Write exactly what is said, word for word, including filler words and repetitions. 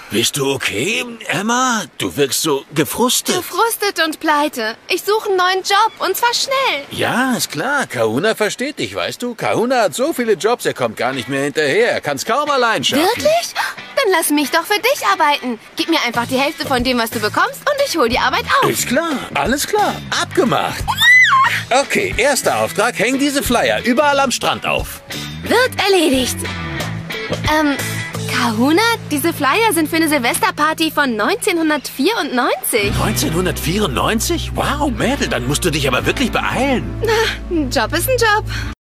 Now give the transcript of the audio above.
Bist du okay, Emma? Du wirkst so gefrustet. Gefrustet und pleite. Ich suche einen neuen Job, und zwar schnell. Ja, ist klar. Kahuna versteht dich, weißt du? Kahuna hat so viele Jobs, er kommt gar nicht mehr hinterher. Er kann es kaum allein schaffen. Wirklich? Dann lass mich doch für dich arbeiten. Gib mir einfach die Hälfte von dem, was du bekommst, und ich hole die Arbeit auf. Ist klar. Alles klar. Abgemacht. Okay, erster Auftrag. Häng diese Flyer überall am Strand auf. Wird erledigt. Ähm... Kahuna, diese Flyer sind für eine Silvesterparty von neunzehnhundertvierundneunzig. neunzehnhundertvierundneunzig? Wow, Mädel, dann musst du dich aber wirklich beeilen. Na, ein Job ist ein Job.